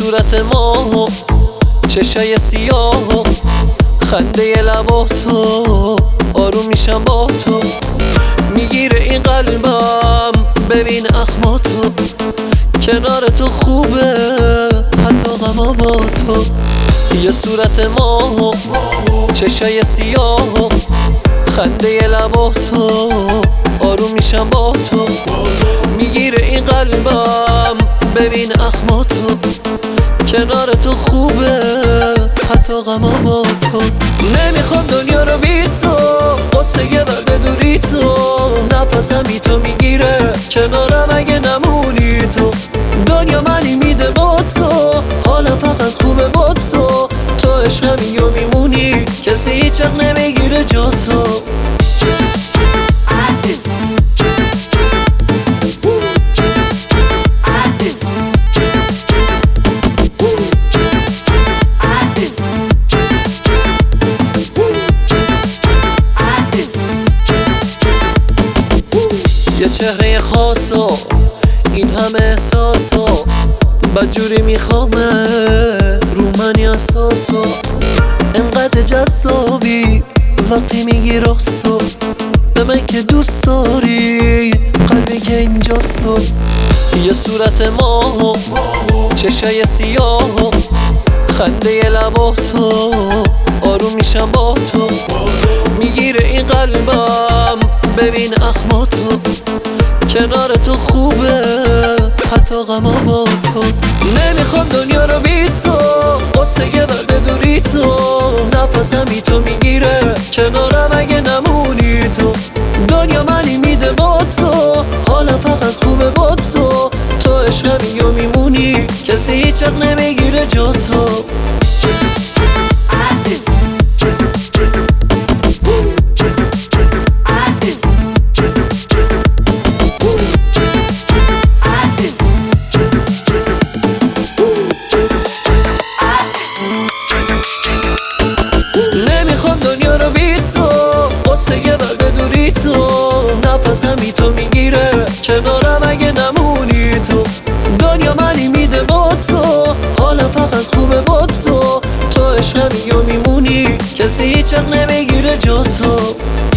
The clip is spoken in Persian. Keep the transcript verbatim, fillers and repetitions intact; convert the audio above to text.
صورت ماه، چشای سیاه، خنده لباتو، آروم میشم با تو. میگیره این قلبم، ببین اخماتو، کنار تو خوبه حتی غما با تو. یه صورت ماه، چشای سیاه، خنده لباتو، آروم میشم با تو. میگیره این قلبم، ببین اخماتو، کنار تو خوبه حتی غما با تو. نمیخوام دنیا رو بی تو، قصه یه برد دوری تو. نفسم بی تو میگیره، کنارم اگه نمونی تو. دنیا منی میده با تو، حالم فقط خوبه با تو. تو عشقمی و میمونی، کسی هیچ وقت نمیگیره جا تو. یه چهره خاصو، این همه احساسو، بدجوری میخوامه رو منی اساسو. انقدر جذابی وقتی میگی راستو، به من که دوست داری قلبی که اینجاستو. یه صورت ماه، چشای سیاه، خنده لباتو، آروم میشم با تو. میگیره این قلبم، ببین اخماتو، کنار تو خوبه حتی غما با تو. نمیخوام دنیا رو بی تو، قصه یه برد دوری تو. نفسم بی تو میگیره، کنارم اگه نمونی تو. دنیا منی میده با تو، حالم فقط خوبه با تو. تو عشقمی و میمونی، کسی هیچ وقت نمیگیره جا تو. نمیخوام دنیا رو بی تو، قصه یه برد دوری تو. نفسم بی تو میگیره، کنارم اگه نمونی تو. دنیا منی میده با تو، حالم فقط خوبه با تو. تو عشقمی و میمونی، کسی هیچ وقت نمیگیره جا تو.